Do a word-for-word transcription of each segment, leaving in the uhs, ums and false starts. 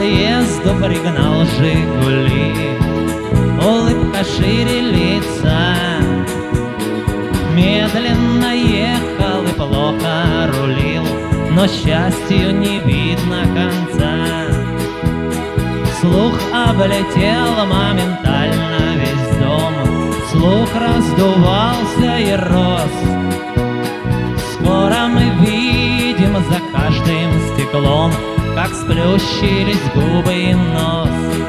подъезду пригнал «Жигули», улыбка шире лица. Медленно ехал и плохо рулил, но счастью не видно конца. Слух облетел моментально весь дом, слух раздувался и рос. Скоро мы видим за каждым стеклом, как сплющились губы и нос.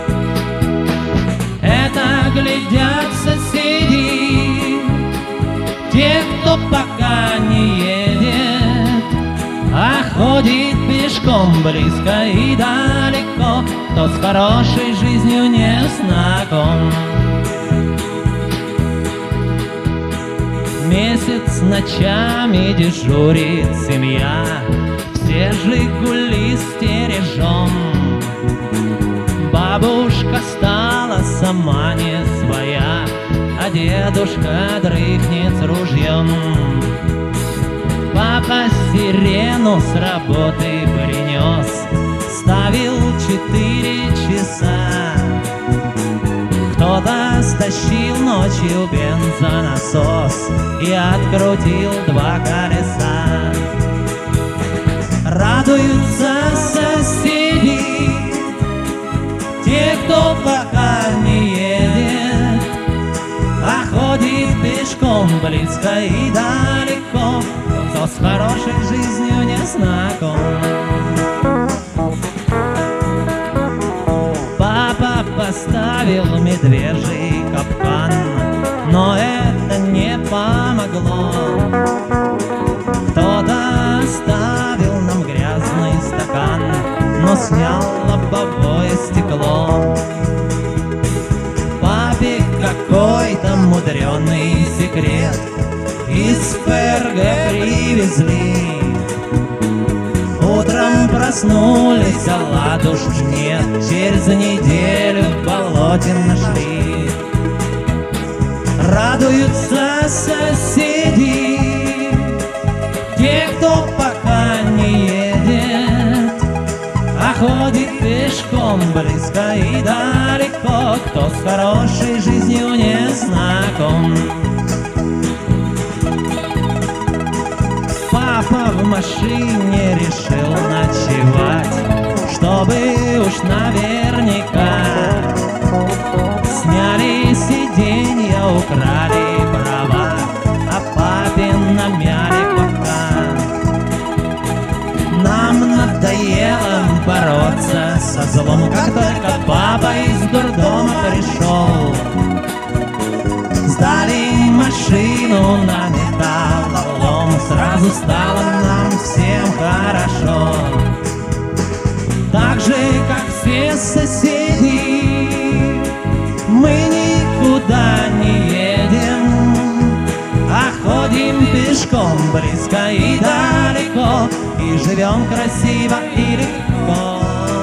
Это глядят соседи, те, кто пока не едет, а ходит пешком близко и далеко, кто с хорошей жизнью не знаком. Месяц ночами дежурит семья, все «Жигули» стережем. Бабушка стала сама не своя, а дедушка дрыхнет с ружьем. Папа сирену с работы принес, ставил четыре часа. Кто-то стащил ночью бензонасос и открутил два колеса. Радуются соседи, те, кто пока не едет, а ходит пешком близко и далеко, кто с хорошей жизнью не знаком. Папа поставил медвежий капкан, но это не помогло. Кто-то оставил нам грязный стакан, но снял лобовое стекло. Папе какой-то мудреный секрет из ФРГ привезли. Утром проснулись, а ладушки нет, через неделю в болоте нашли. Радуются соседи, те, кто пока не едет, а ходит пешком близко и далеко, кто с хорошей жизнью не знаком. Папа в машине решил ночевать, чтобы уж наверняка. Сняли сиденья, украли права, а папе намяли бока. Нам надоело бороться со злом, как только папа из дурдома пришел. Сдали машину на металлолом, сразу стало нам всем хорошо. Так же, как все соседи, мы никуда не едем, а ходим пешком близко и далеко, и живем красиво и легко.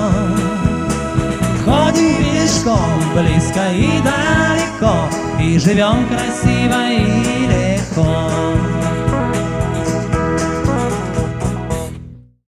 Ходим пешком близко и далеко, и живем красиво и легко.